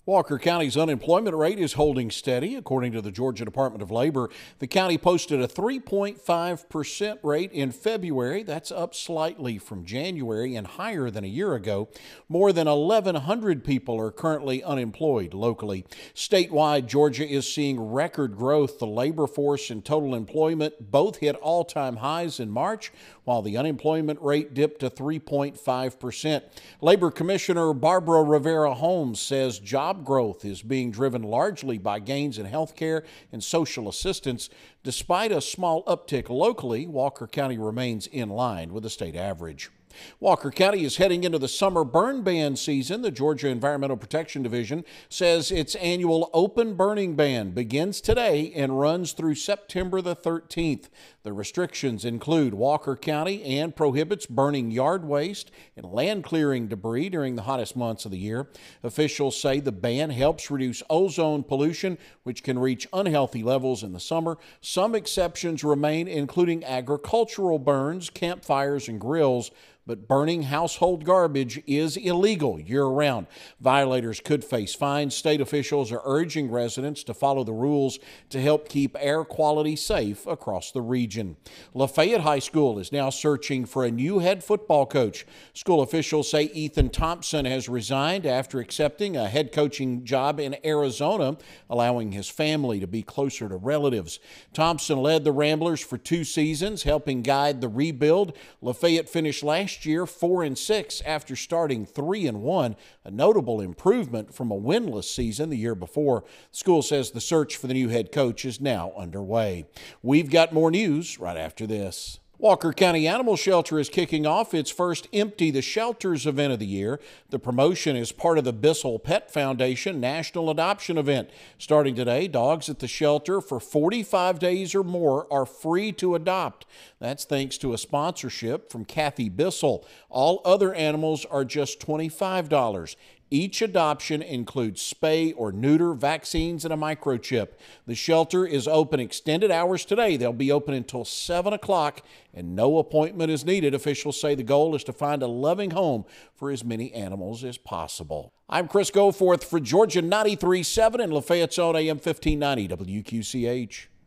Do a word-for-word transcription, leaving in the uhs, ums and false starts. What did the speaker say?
Walker County's unemployment rate is holding steady. According to the Georgia Department of Labor, the county posted a three point five percent rate in February. That's up slightly from January and higher than a year ago. More than eleven hundred people are currently unemployed locally. Statewide, Georgia is seeing record growth. The labor force and total employment both hit all-time highs in March, while the unemployment rate dipped to three point five percent. Labor Commissioner Barbara Rivera Holmes says job growth is being driven largely by gains in health care and social assistance. Despite a small uptick locally, Walker County remains in line with the state average. Walker County is heading into the summer burn ban season. The Georgia Environmental Protection Division says its annual open burning ban begins today and runs through September the thirteenth. The restrictions include Walker County and prohibits burning yard waste and land clearing debris during the hottest months of the year. Officials say the ban helps reduce ozone pollution, which can reach unhealthy levels in the summer. Some exceptions remain, including agricultural burns, campfires, and grills. But burning household garbage is illegal year-round. Violators could face fines. State officials are urging residents to follow the rules to help keep air quality safe across the region. Lafayette High School is now searching for a new head football coach. School officials say Ethan Thompson has resigned after accepting a head coaching job in Arizona, allowing his family to be closer to relatives. Thompson led the Ramblers for two seasons, helping guide the rebuild. Lafayette finished last year four and six after starting three and one, a notable improvement from a winless season the year before. The school says the search for the new head coach is now underway. We've got more news right after this. Walker County Animal Shelter is kicking off its first Empty the Shelters event of the year. The promotion is part of the Bissell Pet Foundation National Adoption Event. Starting today, dogs at the shelter for forty-five days or more are free to adopt. That's thanks to a sponsorship from Kathy Bissell. All other animals are just twenty-five dollars. Each adoption includes spay or neuter, vaccines, and a microchip. The shelter is open extended hours today. They'll be open until seven o'clock, and no appointment is needed. Officials say the goal is to find a loving home for as many animals as possible. I'm Chris Goforth for Georgia ninety-three point seven and Lafayette's own A M fifteen ninety W Q C H.